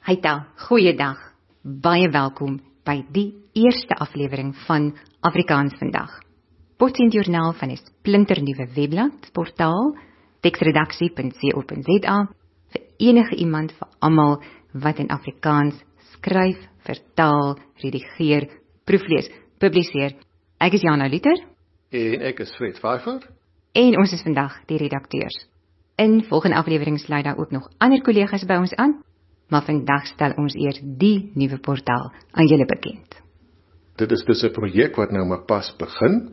Heita, goeiedag. Baie welkom by die eerste aflewering van Afrikaans vandag. Potsend Joernaal van 'n splinternuwe webblad, portaal, teksredaksie.co.za vir enige iemand, vir almal wat in Afrikaans skryf, vertaal, redigeer, proeflees, publiseer. Ek is Jana Luther. En ek is Fred Pfeiffer. En ons is vandag die redakteurs. In volgende aflewering sluit daar ook nog ander kollegas by ons aan, maar vandag stel ons eers die nuwe portaal aan julle bekend. Dit is dus 'n projek wat nou maar pas begin,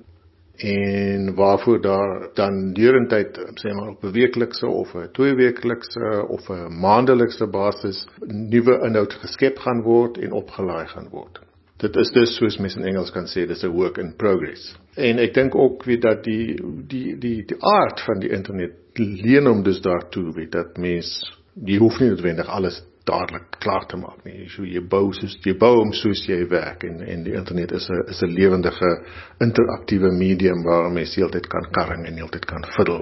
en waarvoor daar dan deurentyd, sê maar op 'n weeklikse of 'n tweeweeklikse of 'n maandelikse basis nuwe inhoud geskep gaan word en opgelaai gaan word. Dit is dus, soos mense in Engels kan sê, dis 'n work in progress. En ek dink ook dat die aard van die internet leen hom dus daartoe, dat mens, jy hoef nie noodwendig alles dadelik klaar te maak nie. So jy bou hom soos jy werk, en die internet is 'n lewendige interaktiewe medium waar mens heeltyd kan karring en heeltyd kan fiddle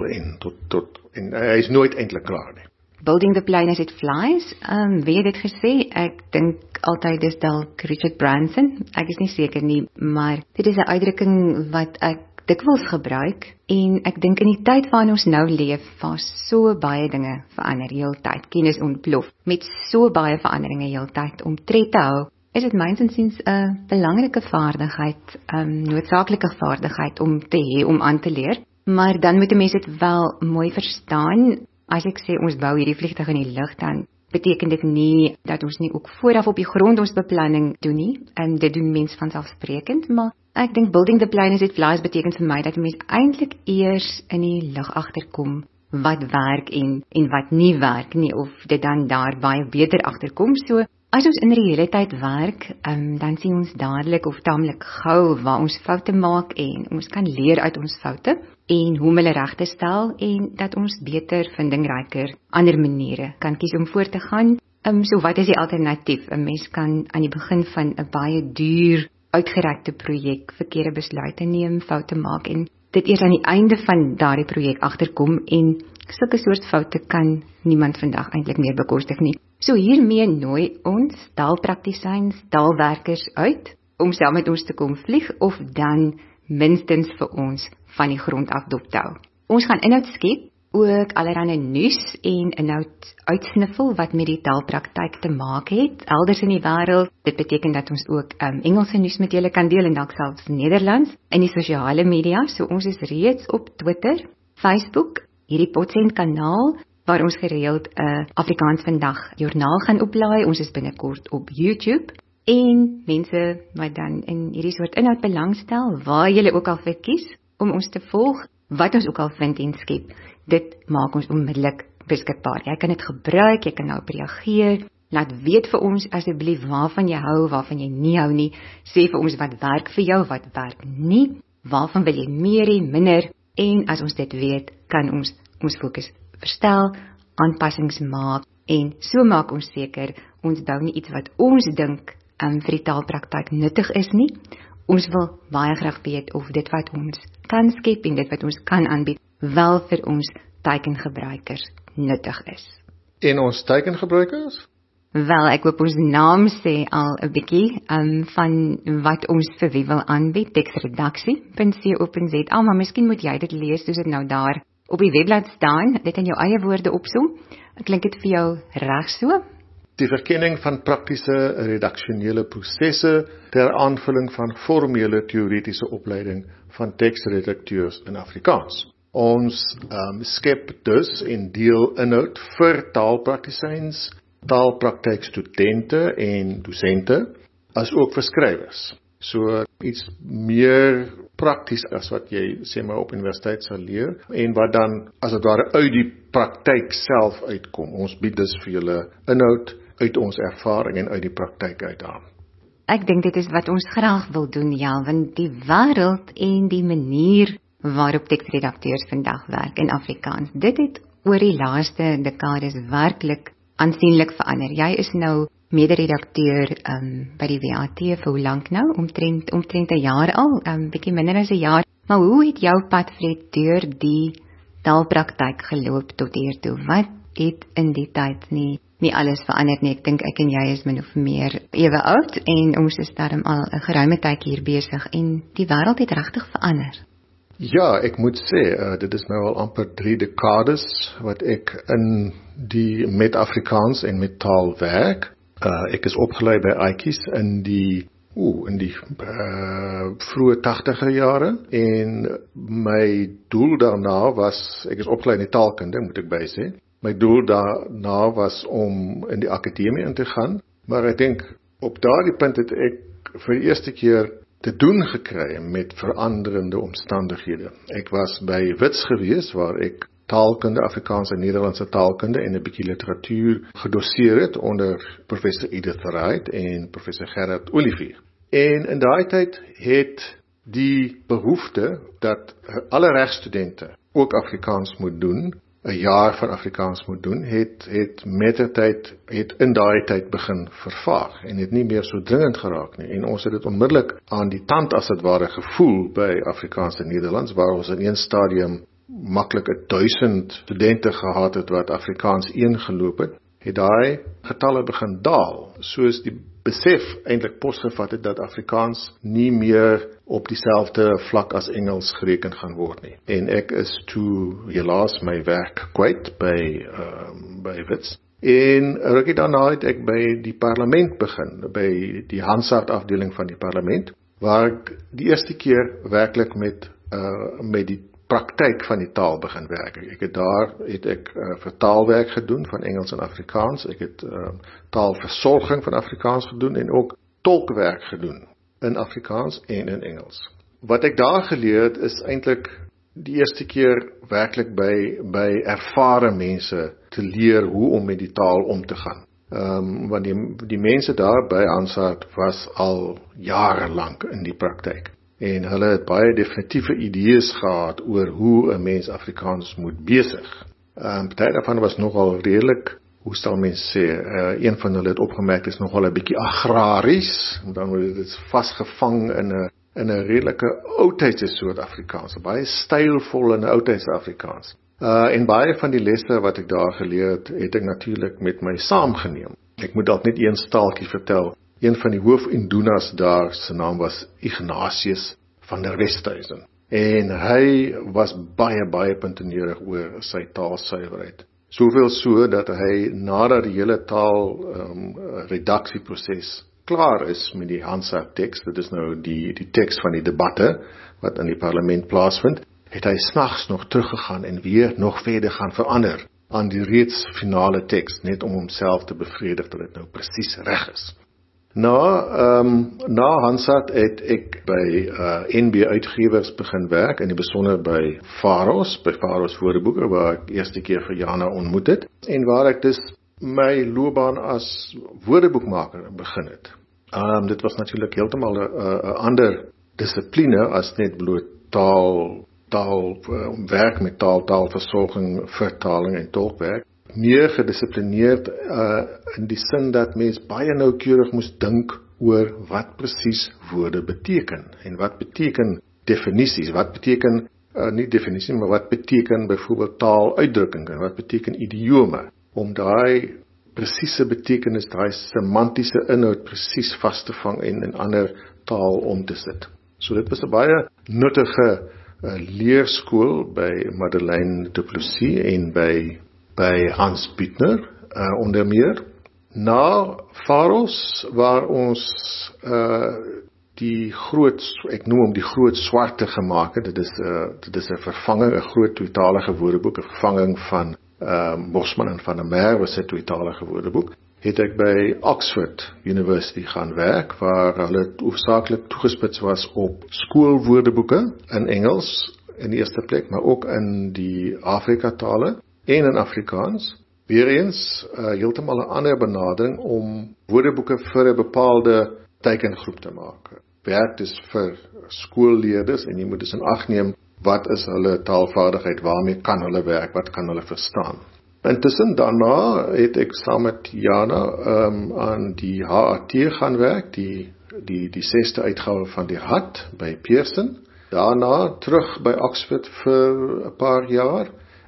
en hy is nooit eintlik klaar nie. Building the plane as it flies, wie het dit gesê? Ek dink altyd dis dalk Richard Branson, ek is nie seker nie, maar dit is 'n uitdrukking wat ek dikwels gebruik, en ek dink in die tyd waarin ons nou leef, waar so baie dinge verander heeltyd, kennis ontplof, met so baie veranderinge heeltyd om tred te hou, is dit myns insiens 'n belangrike vaardigheid, noodsaaklike vaardigheid om te hê, om aan te leer, maar dan moet 'n mens dit wel mooi verstaan. As ek sê ons bou hierdie vliegtuig in die lug, dan beteken dit nie dat ons nie ook vooraf op die grond ons beplanning doen nie, en dit doen mens vanselfsprekend, maar ek dink building the plane as it flies beteken vir my dat mens eintlik eers in die lug agterkom wat werk en wat nie werk nie, of dit dan daar baie beter agterkom. So as ons in realiteit werk, dan sien ons dadelik of taamlik gou waar ons foute maak, en ons kan leer uit ons foute en hoe om hulle reg te stel, en dat ons beter, vindingryker, ander maniere kan kies om voor te gaan. So wat is die alternatief? 'n Mens kan aan die begin van 'n baie duur uitgerekte projek verkeerde besluite neem, foute maak, en dit eers aan die einde van daardie projek agterkom, en sulke soort foute kan niemand vandag eintlik meer bekostig nie. So hiermee nooi ons taalpraktisyns, taalwerkers uit om saam met ons te kom vlieg, of dan minstens vir ons van die grond af dop te hou. Ons gaan inhoud skep, ook allerlei nuus en inhoud uitsniffel wat met die taalpraktyk te maak het, elders in die wêreld. Dit beteken dat ons ook Engelse nuus met julle kan deel, en dalk selfs Nederlands, in die sosiale media. So ons is reeds op Twitter, Facebook, hierdie Potsend kanaal, waar ons gereeld 'n Afrikaans vandag joernaal gaan oplaai. Ons is binnekort op YouTube, en mense wat dan in hierdie soort inhoud belangstel, waar julle ook al verkies om ons te volg, wat ons ook al vind en skep, dit maak ons onmiddellik beskikbaar. Jy kan dit gebruik, jy kan daarop reageer, laat weet vir ons asseblief waarvan jy hou, waarvan jy nie hou nie, sê vir ons wat werk vir jou, wat werk nie, waarvan wil jy meer hê, minder, en as ons dit weet, kan ons fokus verstel, aanpassings maak, en so maak ons seker, ons bou nie iets wat ons dink vir die taalpraktyk nuttig is nie. Ons wil baie graag weet of dit wat ons kan skep en dit wat ons kan aanbied, wel vir ons teikengebruikers nuttig is. En ons teikengebruikers? Wel, ek hoop ons naam sê al 'n bietjie van wat ons vir wie wil aanbied, teksredaksie.co.za, maar miskien moet jy dit lees soos dit nou daar op die webblad staan, dit in jou eie woorde opsom. Klink dit vir jou reg so? Die verkenning van praktiese redaksionele prosesse ter aanvulling van formele teoretiese opleiding van teksredakteurs in Afrikaans. Ons skep dus en deel inhoud vir taalpraktisyns, taalpraktykstudente en dosente, as ook vir skrywers. So iets meer prakties as wat jy sê maar op universiteit sal leer, en wat dan as dit ware uit die praktyk self uitkom. Ons bied dus vir julle inhoud uit ons ervaring en uit die praktyk uit aan. Ek dink dit is wat ons graag wil doen, ja, want die wêreld en die manier waarop teksredakteurs vandag werk in Afrikaans, dit het oor die laaste dekades werklik aansienlik verander. Jy is nou mede-redakteur by die WAT vir hoe lank nou? Omtrent 'n jaar al, bietjie minder as 'n jaar. Maar hoe het jou pad, Fred, deur die taalpraktyk geloop tot hier toe? Wat het in die tyd nie nie alles verander nie. Ek dink ek en jy is min of meer ewe oud en ons is daarom al 'n geruime tyd hier besig en die wêreld het regtig verander. Ja, ek moet sê, dit is nou al amper 3 dekades wat ek met Afrikaans en met taal werk. Ek is opgelei by Aatjies in die vroeë 80er jare en my doel daarna was, ek is opgelei in die taalkunde, moet ek by sê. My doel daarna was om in die akademie in te gaan, maar ek dink op daardie punt het ek vir die eerste keer te doen gekry met veranderende omstandighede. Ek was by Wits gewees waar ek taalkunde, Afrikaans en Nederlandse taalkunde en 'n bietjie literatuur gedoseer het onder professor Edith Wright en professor Gerard Olivier. En in daai tyd het die behoefte dat alle regstudente ook Afrikaans moet doen, 'n jaar van Afrikaans moet doen, het in daai tyd begin vervaag en het nie meer so dringend geraak nie. En ons het dit onmiddellik aan die tand as dit ware gevoel by Afrikaans en Nederlands, waar ons in een stadium maklik 1000 studente gehad het wat Afrikaans 1 geloop het daai getalle begin daal, soos die besef eintlik posgevat het dat Afrikaans nie meer op dieselfde vlak as Engels gereken gaan word nie. En ek is toe helaas my werk kwyt by Wits. En rukkie daarna het ek by die parlement begin, by die Hansard afdeling van die parlement, waar ek die eerste keer werklik met die praktyk van die taal begin werk. Daar het ek vertaalwerk gedoen van Engels en Afrikaans. Ek het taalversorging van Afrikaans gedoen en ook tolkwerk gedoen in Afrikaans en in Engels. Wat ek daar geleer het is eintlik die eerste keer werklik by ervare mense te leer hoe om met die taal om te gaan. Want die mense daar by Hansard was al jare lank in die praktyk. En hulle het baie definitiewe idees gehad oor hoe 'n mens Afrikaans moet besig. Party daarvan was nogal redelik, hoe sal mens sê, een van hulle het opgemerk, is nogal 'n bietjie agraries, dan word dit vasgevang in 'n redelike oudtydse soort Afrikaans, baie stylvol in 'n oudtydse Afrikaans. En baie van die lesse wat ek daar geleer het ek natuurlik met my saamgeneem. Ek moet dalk net een staaltjie vertel. Een van die hoofindoenas daar, sy naam was Ignatius van der Westhuizen. En hy was baie puntenerig oor sy taalsuiwerheid. Soveel so dat hy nadat die hele taal redaksieproses klaar is met die Hansard teks, dit is nou die teks van die debatte wat in die parlement plaasvind, het hy snags nog teruggegaan en weer nog verder gaan verander aan die reeds finale teks, net om homself te bevredig dat dit nou presies reg is. Na Hansard het ek by NB Uitgewers begin werk, in die besonder by Faros Woordeboeke, waar ek eerste keer vir Jana ontmoet het, en waar ek dus my loopbaan as woordeboekmaker begin het. Dit was natuurlik heeltemal 'n ander dissipline as net bloot werk met taalversorging, vertaling en tolkwerk. Meer gedisciplineerd in die sin dat mens baie noukeurig moes dink oor wat presies woorde beteken en wat beteken definisies, wat beteken nie definisie, maar wat beteken byvoorbeeld taaluitdrukking en wat beteken idiome, om daai presiese betekenis, daai semantiese inhoud presies vas te vang en in ander taal om te sit. So dit was 'n baie nuttige leerskool by Madeleine du Plessis en by Hans Bittner onder meer. Na Faros waar ons ek noem hom die groot swarte gemaak het. Dit is 'n vervanging, 'n groot tweetalige woordeboek, 'n vervanging van Bosman en van der Merwe was 'n tweetalige woordeboek. Het ek by Oxford University gaan werk, waar hulle hoofsaaklik toegespits was op skoolwoordeboeke in Engels in die eerste plek, maar ook in die Afrika-tale en in Afrikaans. Weereens heeltemal 'n ander benadering om woordeboeke vir 'n bepaalde teikengroep te maak. Werk dus vir skoolleerders en jy moet dus in ag neem wat is hulle taalvaardigheid, waarmee kan hulle werk, wat kan hulle verstaan. Intussen daarna het ek saam met Jana aan die HAT gaan werk, die 6de uitgawe van die HAT by Pearson. Daarna terug by Oxford vir 'n paar jaar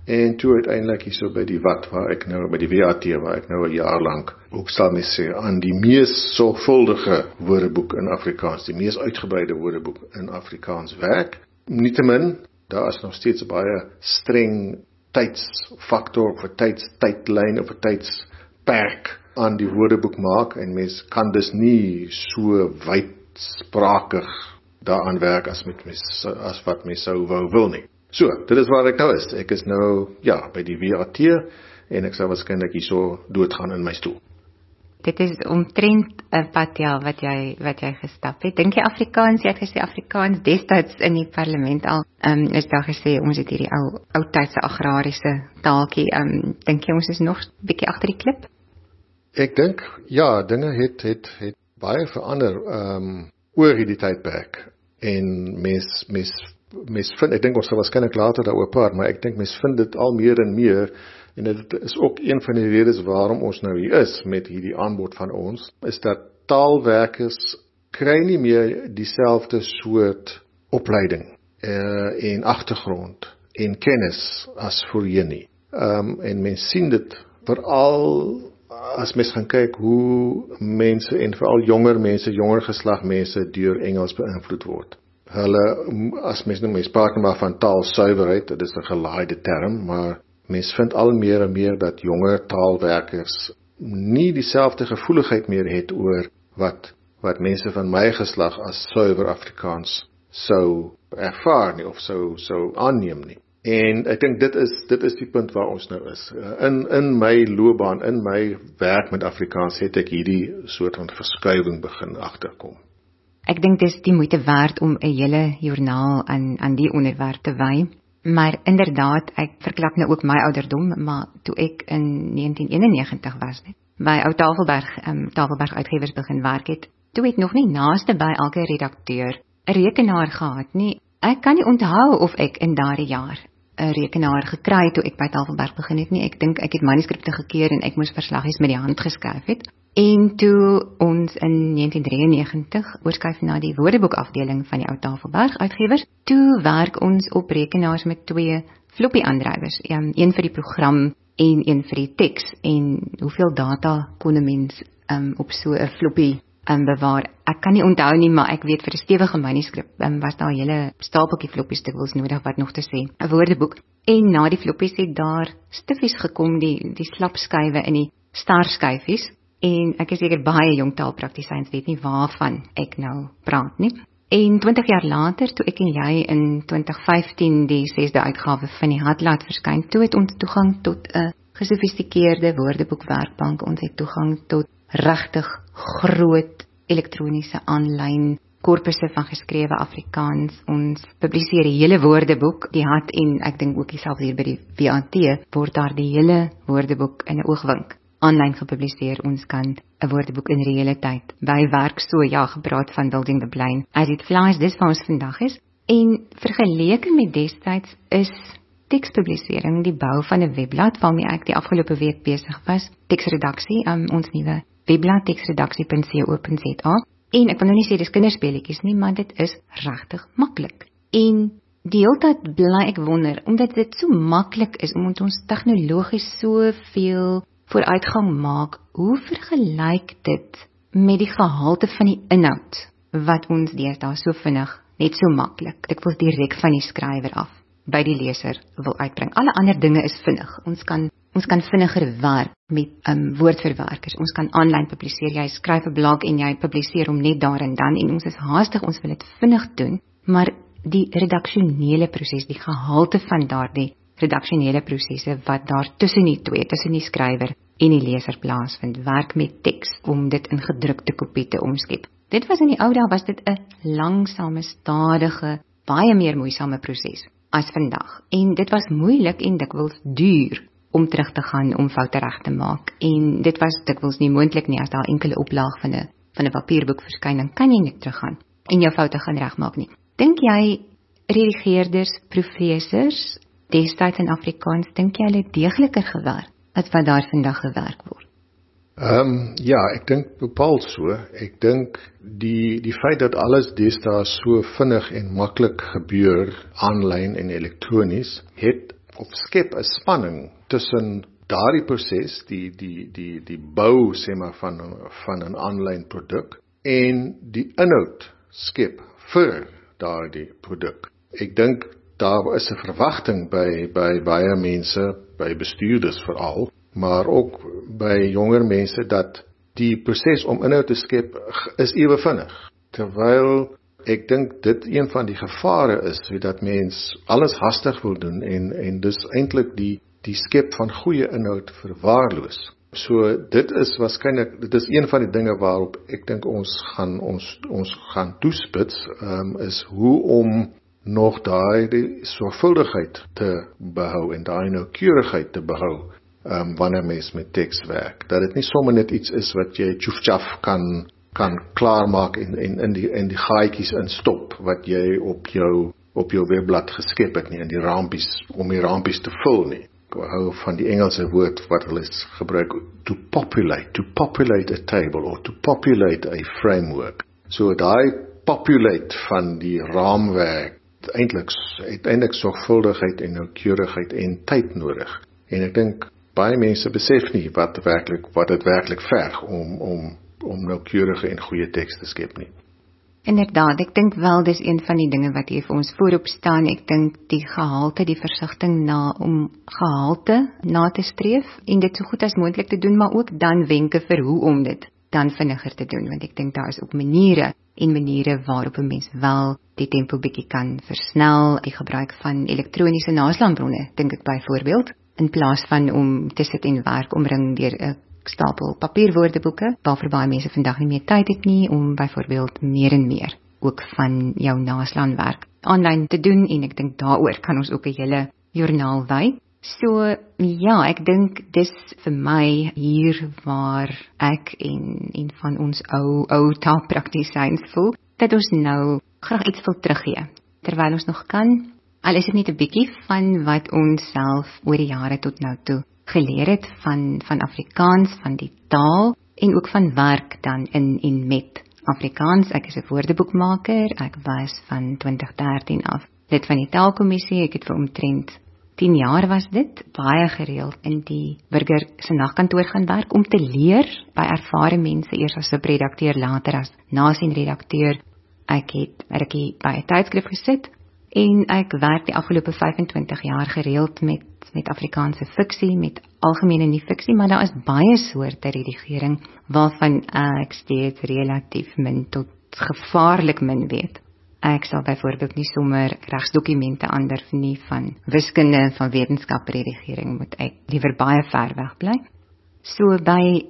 En toe uiteindelik hierso by die WAT, by die WAT, waar ek nou 'n jaar lank, ook sal mens sê, aan die mees sorgvuldige woordeboek in Afrikaans, die mees uitgebreide woordeboek in Afrikaans werk. Nietemin, daar is nog steeds baie streng tydsfaktor, of 'n tydlyn, of 'n tydsperk aan die woordeboek maak, en mens kan dus nie so wydsprakig daaraan werk as wat mens sou wil nie. So, dit is waar ek nou is. Ek is nou, by die WAT, en ek sal waarskynlik hierso doodgaan in my stoel. Dit is omtrent 'n pad wat jy gestap het. Dink jy Afrikaans, jy het gesê Afrikaans destyds in die parlement al, is daar gesê, ons het hierdie ou tydse agrariese taaltjie, dink jy ons is nog bietjie agter die klip? Ek dink, dinge het baie verander oor hierdie tydperk, en mens vind, ek dink ons sal waarskynlik later daaroor praat, maar ek dink mens vind dit al meer en meer, en dit is ook een van die redes waarom ons nou hier is met hierdie aanbod van ons, is dat taalwerkers kry nie meer dieselfde soort opleiding en agtergrond en kennis as voorheen nie. En mens sien dit veral as mens gaan kyk hoe mense, en veral jonger geslagmense deur Engels beïnvloed word. As mens praat maar van taalsuiwerheid, dit is 'n gelaaide term, maar mens vind al meer en meer dat jonger taalwerkers nie dieselfde gevoeligheid meer het oor wat mense van my geslag as suiwer Afrikaans sou ervaar nie, of sou aanneem nie. En ek dink dit is die punt waar ons nou is. In my loopbaan, in my werk met Afrikaans, het ek hierdie soort van verskuiwing begin agterkom. Ek dink dis die moeite werd om 'n hele joernaal aan die onderwerp te wy. Maar inderdaad, ek verklap nou ook my ouderdom, maar toe ek in 1991 was, by ou Tafelberg Uitgewers begin werk het, toe het nog nie naaste by elke redakteur 'n rekenaar gehad nie. Ek kan nie onthou of ek in daardie jaar 'n rekenaar gekry toe ek by Tafelberg begin het nie. Ek dink ek het manuskripte gekeer en ek moes verslaggies met die hand geskryf het. En toe ons in 1993 oorskuif na die woordeboekafdeling van die ou Tafelberg Uitgewers, toe werk ons op rekenaars met 2 floppy aandrywers, een vir die program en een vir die teks. En hoeveel data kon 'n mens op so 'n floppy bewaar? Ek kan nie onthou nie, maar ek weet vir 'n stewige manuskrip was daar 'n hele stapeltjie floppies dikwels nodig, wat nog te sê, 'n woordeboek. En na die floppies het daar stiffies gekom, die slapskywe in die starskyfies. En ek is seker baie jong taalpraktisyns weet nie waarvan ek nou praat nie. En 20 jaar later, toe ek en jy in 2015 die 6de uitgawe van die Hat laat verskyn, toe het ons toegang tot 'n gesofistikeerde woordeboekwerkbank. Ons het toegang tot regtig groot elektroniese aanlyn korpusse van geskrewe Afrikaans. Ons publiseer die hele woordeboek, die Hat, en ek dink ook selfs hier by die WAT word daar die hele woordeboek in 'n oogwink aanlyn gepubliseer. Ons kan 'n woordeboek in reële tyd bywerk, gepraat van building the plane as it flies, dis wat ons vandag is. En vergeleke met destyds is tekspublisering, die bou van 'n webblad waarmee ek die afgelope week besig was, teksredaksie, ons nuwe webblad teksredaksie.co.za. En ek wil nou nie sê dis kinderspeletjies nie, maar dit is regtig maklik. En die hele tyd bly ek wonder, omdat dit so maklik is, omdat ons tegnologies soveel vooruitgang maak, hoe vergelyk dit met die gehalte van die inhoud wat ons deesdae so vinnig, net so maklik, ek wil direk van die skrywer af by die leser wil uitbring. Alle ander dinge is vinnig. Ons kan vinniger werk met woordverwerkers. Ons kan aanlyn publiseer. Jy skryf 'n blog en jy publiseer hom net daar en dan, en ons is haastig, ons wil dit vinnig doen, maar die redaksionele proses, die gehalte van daardie redaksionele prosesse wat daar tussen die skrywer en die leser plaasvind, werk met teks om dit in gedrukte kopie te omskep. Dit was in die ou dae, was dit 'n langsame, stadige, baie meer moeisame proses as vandag. En dit was moeilik en dikwels duur om terug te gaan om foute reg te maak. En dit was dikwels nie moontlik nie as daar enkele oplaag van 'n papierboek verskyn, dan kan jy nie teruggaan en jou foute gaan regmaak nie. Dink jy redigeerders, professors destyds in Afrikaans, dink jy hulle het deegliker gewerk as wat daar vandag gewerk word? Ek dink bepaald so. Ek dink die feit dat alles deesdae so vinnig en maklik gebeur, aanlyn en elektronies, het of skep 'n spanning tussen daardie proses, die bou sê maar van 'n aanlyn produk en die inhoud skep vir daardie produk. Ek dink daar is 'n verwagting by baie mense, by bestuurders veral, maar ook by jonger mense dat die proses om inhoud te skep is ewe vinnig. Terwyl ek dink dit een van die gevare is, dat mens alles hastig wil doen en dus eintlik die skep van goeie inhoud verwaarloos. So dit is waarskynlik, dit is een van die dinge waarop ek dink ons gaan toespits, is hoe om nog daai sorgvuldigheid te behou en daai noukeurigheid te behou, wanneer mens met teks werk. Dat dit nie sommer net iets is wat jy tjoef-tjaf kan klaarmaak en die gaatjies instop wat jy op jou webblad geskep het nie, in die rampies, om die rampies te vul nie. Ek hou van die Engelse woord wat hulle gebruik, to populate a table or to populate a framework. So daai populate van die raamwerk uiteindelik sorgvuldigheid en noukeurigheid en tyd nodig. En ek dink baie mense besef nie wat dit werklik verg om noukeurige en goeie teks te skep nie. Inderdaad, ek dink wel dis een van die dinge wat hier vir ons voorop staan. Ek dink die gehalte, die versigtiging om gehalte na te streef en dit so goed as moontlik te doen, maar ook dan wenke vir hoe om dit dan vinniger te doen, want ek dink daar is ook maniere waarop 'n mens wel die tempo bietjie kan versnel, die gebruik van elektroniese naslaanbronne, dink ek byvoorbeeld, in plaas van om te sit en werk omring deur 'n stapel papierwoordeboeke, waarvoor baie mense vandag nie meer tyd het nie, om byvoorbeeld meer en meer ook van jou naslaanwerk aanlyn te doen, en ek dink daaroor kan ons ook 'n hele joernaal wy. So, ja, ek dink dis vir my hier waar ek en van ons ou taalpraktisyns voel, dat ons nou graag iets wil teruggee, terwyl ons nog kan, al is dit net 'n bietjie van wat ons self oor die jare tot nou toe geleer het van Afrikaans, van die taal, en ook van werk dan in en met Afrikaans. Ek is 'n woordeboekmaker, ek was van 2013 af lid van die taalkommissie, ek het vir omtrent 10 jaar was dit, baie gereeld in die burger se nagkantoor gaan werk, om te leer by ervare mense, eers as subredakteur, later as nasienredakteur. Ek het rukkie by 'n tydskrif gesit, en ek werk die afgelope 25 jaar gereeld met Afrikaanse fiksie, met algemene nie fiksie, maar daar is baie soorte redigering, waarvan ek steeds relatief min tot gevaarlik min weet. Ek sal byvoorbeeld nie sommer regsdokumente aandurf nie, van wiskunde, van wetenskapredigering moet ek liewer baie ver weg bly. So by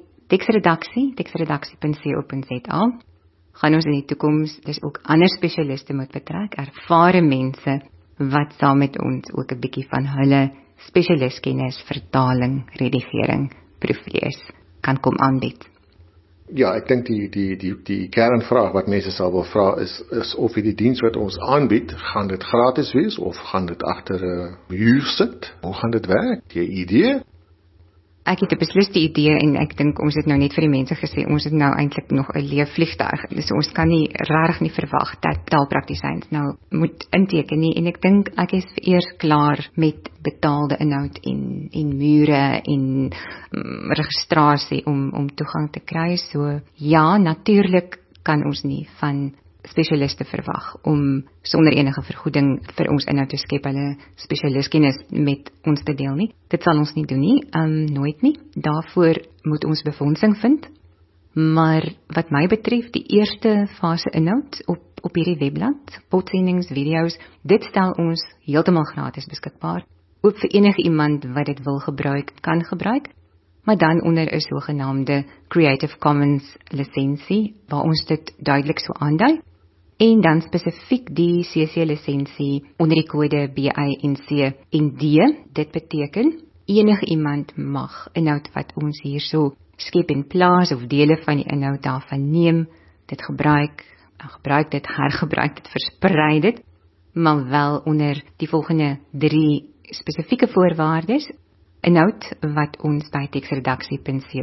teksredaksie.co.za gaan ons in die toekoms dus ook ander spesialiste moet betrek, ervare mense wat saam met ons ook 'n bietjie van hulle spesialistkennis, vertaling, redigering, proeflees kan kom aanbied. Ja, ek dink die kernvraag wat mense sal wil vra is of die diens wat ons aanbied, gaan dit gratis wees of gaan dit agter 'n muur sit? Hoe gaan dit werk? Het jy 'n idee? Ek het 'n besliste idee, en ek dink ons het nou net vir die mense gesê, ons het nou eintlik nog 'n leefvliegtuig, dus ons kan nie regtig nie verwag dat taalpraktisyns nou moet inteken nie, en ek dink ek is eers klaar met betaalde inhoud en mure en registrasie om toegang te kry. So ja, natuurlik kan ons nie van spesialiste verwag om sonder enige vergoeding vir ons inhoud te skep, hulle spesialistkennis met ons te deel nie. Dit sal ons nie doen nie, nooit nie. Daarvoor moet ons befondsing vind. Maar wat my betref, die eerste fase inhoud op hierdie webblad, potsendings, video's, dit stel ons heeltemal gratis beskikbaar. Ook vir enige iemand wat dit wil gebruik, kan gebruik, maar dan onder 'n sogenaamde Creative Commons lisensie, waar ons dit duidelik so aandui, en dan spesifiek die CC-lisensie onder die kode BINC-ND. Dit beteken, enige iemand mag inhoud wat ons hierso skep en plaas, of dele van die inhoud daarvan neem, dit gebruik dit, hergebruik dit, versprei dit, maar wel onder die volgende 3 spesifieke voorwaardes. Inhoud wat ons by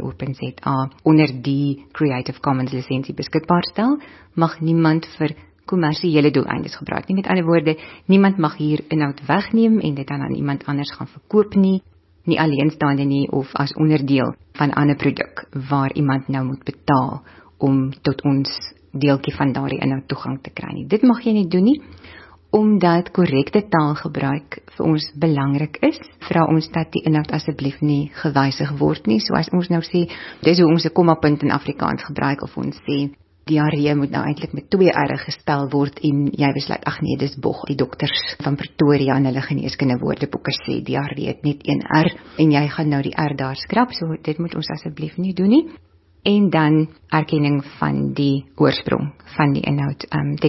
teksredaksie.co.za onder die Creative Commons lisensie beskikbaar stel, mag niemand vir kommersiële doeleindes gebruik nie. Met ander woorde, niemand mag hier inhoud wegneem en dit dan aan iemand anders gaan verkoop nie alleenstaande nie of as onderdeel van 'n ander produk waar iemand nou moet betaal om tot ons deeltjie van daardie inhoud toegang te kry nie. Dit mag jy nie doen nie, omdat korrekte taalgebruik vir ons belangrik is. Vra ons dat die inhoud asseblief nie gewysig word nie, so as ons nou sê, dis hoe ons 'n kommapunt in Afrikaans gebruik, of ons sê, diarree moet nou eintlik met 2 R gespel word en jy besluit, ag nee, dis bog. Die dokters van Pretoria in hulle geneeskunde woordeboeke sê diarree het net 1 R en jy gaan nou die R daar skrap, so dit moet ons asseblief nie doen nie. En dan erkenning van die oorsprong van die inhoud,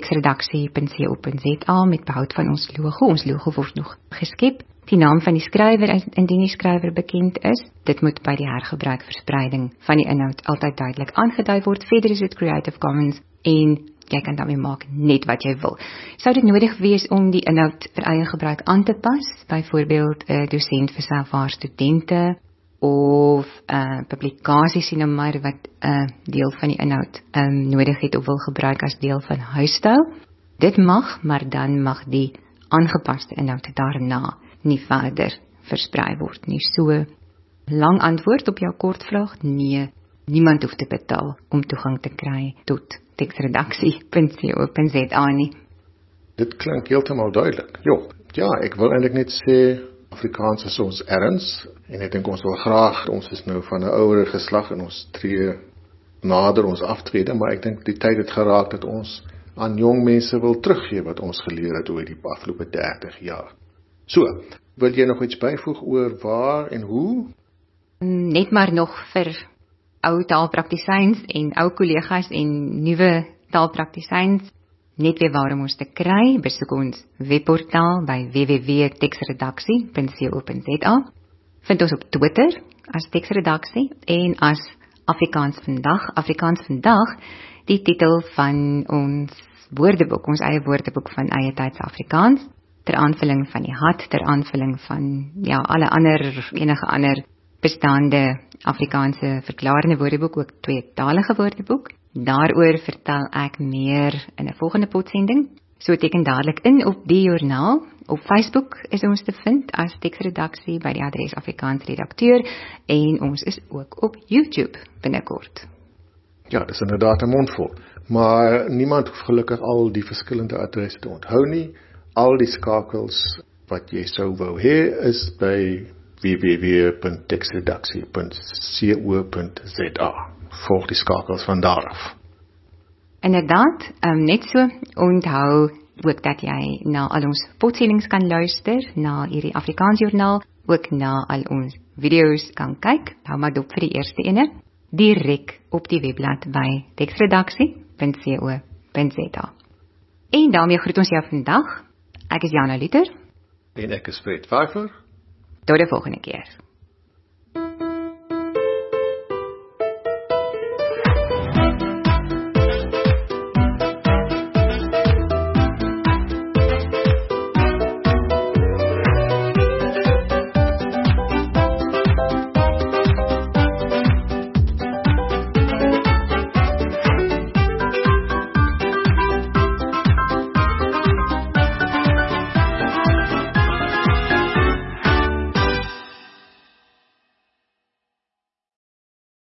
teksredaksie.co.za met behoud van ons logo. Ons logo word nog geskep. Die naam van die skrywer, indien die skrywer bekend is, dit moet by die hergebruik verspreiding van die inhoud altyd duidelik aangedui word. Verder is dit Creative Commons en jy kan daarmee maak net wat jy wil. Sou dit nodig wees om die inhoud vir eie gebruik aan te pas, byvoorbeeld 'n dosent vir self haar studente, of publikasie sien maar wat deel van die inhoud nodig het of wil gebruik as deel van huisstyl. Dit mag, maar dan mag die aangepaste inhoud daarna nie verder versprei word nie. So, lang antwoord op jou kort vraag, nee, niemand hoef te betaal om toegang te kry tot teksredaksie.co.za nie. Dit klink heeltemal duidelik. Ja, ek wil eintlik net sê, Afrikaans is ons erns, en ek dink ons wil graag, ons is nou van 'n ouer geslag en ons tree nader ons aftrede, maar ek dink die tyd het geraak dat ons aan jong mense wil teruggee wat ons geleer het oor die afgelope 30 jaar. So, wil jy nog iets byvoeg oor waar en hoe? Net maar nog vir ou taalpraktisyns en ou kollegas en nuwe taalpraktisyns, net weer waar om ons te kry, besoek ons webportaal by www.teksredaksie.co.za. Vind ons op Twitter as Teksredaksie en as Afrikaans Vandag. Afrikaans Vandag, die titel van ons woordeboek, ons eie woordeboek van eie tyds Afrikaans, ter aanvulling van die HAT, ter aanvulling van enige ander bestaande Afrikaanse verklarende woordeboek, ook tweetalige woordeboek. Daaroor vertel ek meer in 'n volgende potsending. So teken dadelik in op die joernaal. Op Facebook is ons te vind as Teksredaksie by die adres Afrikaans Redakteur en ons is ook op YouTube binnekort. Ja, dis inderdaad 'n mondvol, maar niemand hoef gelukkig al die verskillende adresse te onthou nie. Al die skakels wat jy sou wou hê is by www.teksredaksie.co.za. Volg die skakels van daar af. Inderdaad, net so, onthou ook dat jy na al ons potsendings kan luister, na hierdie Afrikaans joernaal, ook na al ons video's kan kyk. Hou maar dop vir die eerste ene, direk op die webblad by teksredaksie.co.za. En daarmee groet ons jou vandag. Ek is Jana Luther. En ek is Fred Pfeiffer. Tot die volgende keer.